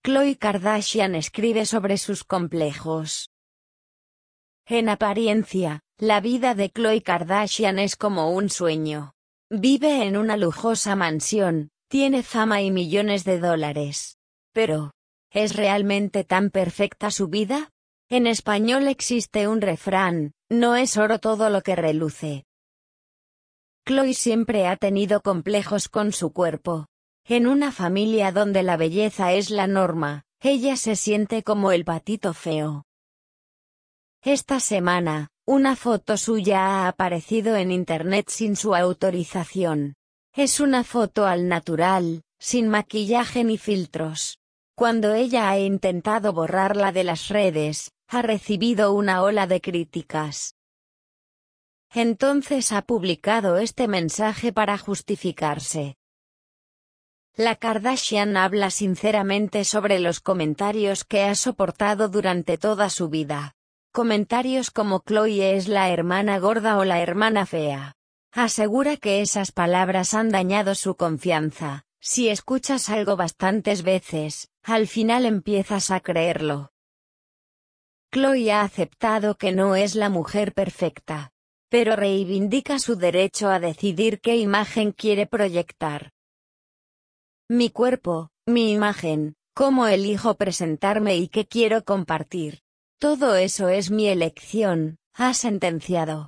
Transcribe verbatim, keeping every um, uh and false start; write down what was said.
Khloe Kardashian escribe sobre sus complejos. En apariencia, la vida de Khloe Kardashian es como un sueño. Vive en una lujosa mansión, tiene fama y millones de dólares. Pero, ¿es realmente tan perfecta su vida? En español existe un refrán, no es oro todo lo que reluce. Khloe siempre ha tenido complejos con su cuerpo. En una familia donde la belleza es la norma, ella se siente como el patito feo. Esta semana, una foto suya ha aparecido en internet sin su autorización. Es una foto al natural, sin maquillaje ni filtros. Cuando ella ha intentado borrarla de las redes, ha recibido una ola de críticas. Entonces ha publicado este mensaje para justificarse. La Kardashian habla sinceramente sobre los comentarios que ha soportado durante toda su vida. Comentarios como Khloe es la hermana gorda o la hermana fea. Asegura que esas palabras han dañado su confianza. Si escuchas algo bastantes veces, al final empiezas a creerlo. Khloe ha aceptado que no es la mujer perfecta, pero reivindica su derecho a decidir qué imagen quiere proyectar. Mi cuerpo, mi imagen, cómo elijo presentarme y qué quiero compartir. Todo eso es mi elección, ha sentenciado.